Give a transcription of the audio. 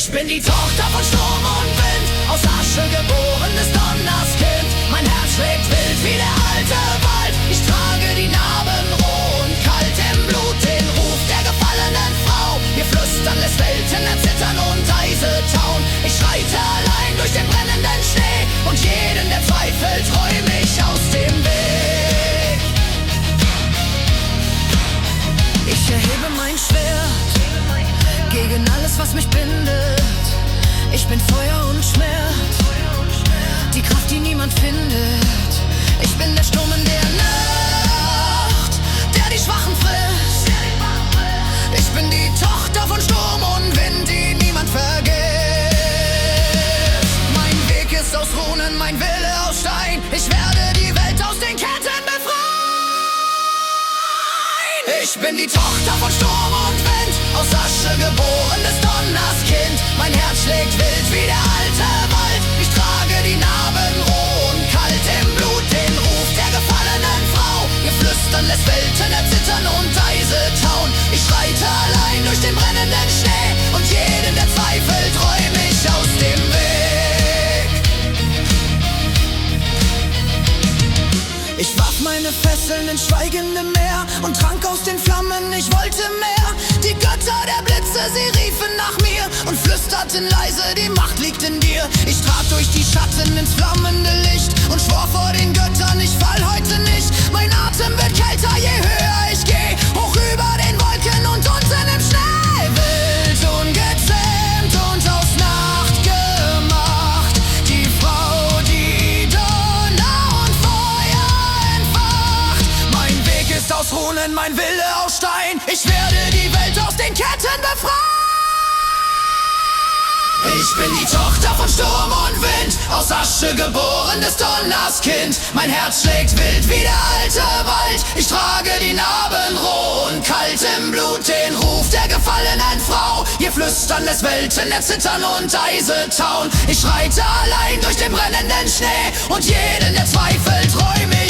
Ich bin die Tochter von Sturm und Wind, aus Asche geboren des Donners Kind. Mein Herz schlägt wild wie der alte Wald. Ich trage die Narben roh und kalt im Blut, den Ruf der gefallenen Frau. Ihr Flüstern lässt Welten erzittern und Eise tauen. Ich schreite allein durch den brennenden Schnee und jeden, der zweifelt, räum ich aus dem Weg. Ich erhebe mein Schwert gegen alles, was mich bindet. Ich bin Feuer und Schmerz, die Kraft, die niemand findet. Ich bin der Sturm in der Nacht, der die Schwachen frisst. Ich bin die Tochter von Sturm und Wind, die niemand vergisst. Mein Weg ist aus Runen, mein Wille aus Stein. Ich werde die Welt aus den Ketten befreien. Ich bin die Tochter von Sturm und Wind, aus Asche geboren des Donners Kind. Mein Herz schlägt wild wie der alte Wald. Ich trage die Narben roh und kalt im Blut, den Ruf der gefallenen Frau. Ihr Flüstern lässt Welten erzittern und Eise tauen. Ich schreite allein durch den brennenden Schnee und jeden, der zweifelt, räum ich aus dem Weg. Ich warf meine Fesseln ins schweigende Meer und trank aus den Flammen, ich wollte mehr. Die Götter der Blitze, sie riefen nach mir und flüsterten leise, die Macht liegt in dir. Ich trat durch die Schatten ins flammende Licht und schwor vor den Göttern, ich fall heute nicht. Mein Atem wird kälter, je höher ich geh, hoch über den Wolken und unten im Schnee. Wild, ungezähmt und aus Nacht gemacht, die Frau, die Donner und Feuer entfacht. Mein Weg ist aus Runen, mein Wille aus Stein. Ich werde die Welt aus den Ketten befreien. Ich bin die Tochter von Sturm und Wind, aus Asche geboren des Donners Kind. Mein Herz schlägt wild wie der alte Wald. Ich trage die Narben roh und kalt im Blut, den Ruf der gefallenen Frau. Ihr Flüstern lässt Welten erzittern und Eise tauen. Ich schreite allein durch den brennenden Schnee und jeden, der zweifelt, räum ich